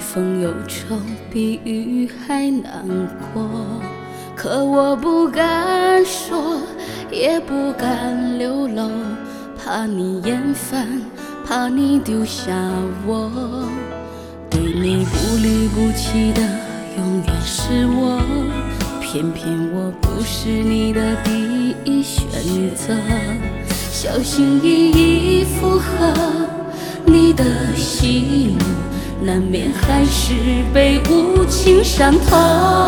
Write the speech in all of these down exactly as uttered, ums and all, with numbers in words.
风忧愁比雨还难过，可我不敢说，也不敢流露，怕你厌烦，怕你丢下我。对你不离不弃的永远是我，偏偏我不是你的第一选择。小心翼翼附和你的喜怒，难免还是被无情伤透。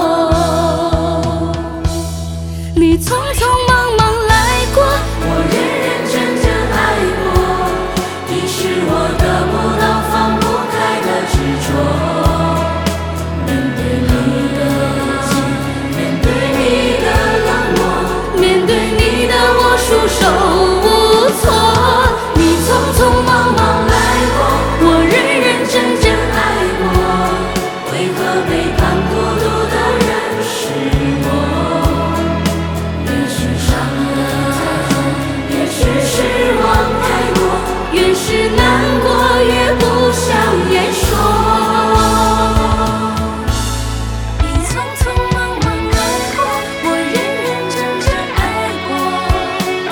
你匆匆忙忙来过，我认认真真爱过，你是我得不到放不开的执着。面对你的情，面对你的冷漠，面对你的我束手无措。你匆匆忙忙来过，我认认真真爱过，为何背叛孤独的人是我？也许伤得太重，也许失望太多，越是难过越不想言说。你匆匆忙忙来过，我认认真真爱过。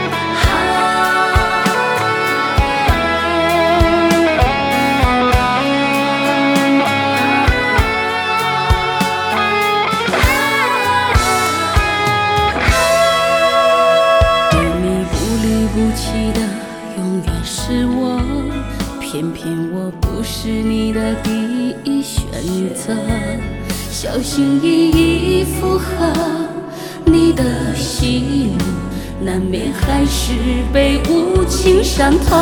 对你不离不弃的永远是我，偏偏我不是你的第一选择。小心翼翼附和你的喜怒，难免还是被无情伤透。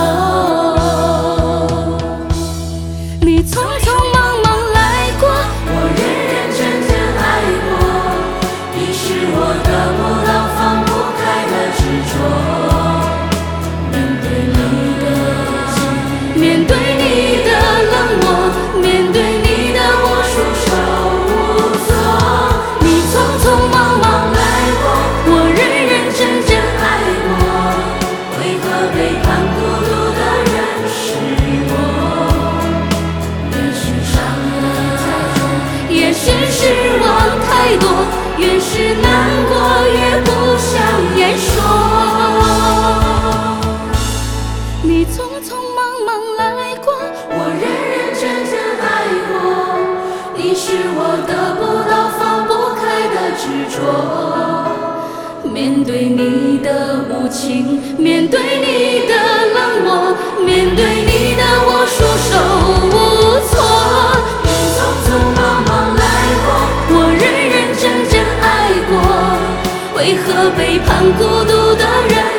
你匆匆忙忙来过，我认认真真爱过，你是我得不到放不开的执着。面对你的情，面对你的冷漠，面对你的我束手无措。你匆匆忙忙来过，我认认真真爱过，为何背叛孤独的人是我？也许伤得太重，也许失望太多，越是难过越不想言说。你匆匆忙忙来过，我认认真真爱过，你是我得不到放不开的执着。面对你的无情，面对你的冷漠，面对你的我束手无措。你匆匆忙忙来过，我认认真真爱过，为何背叛孤独的人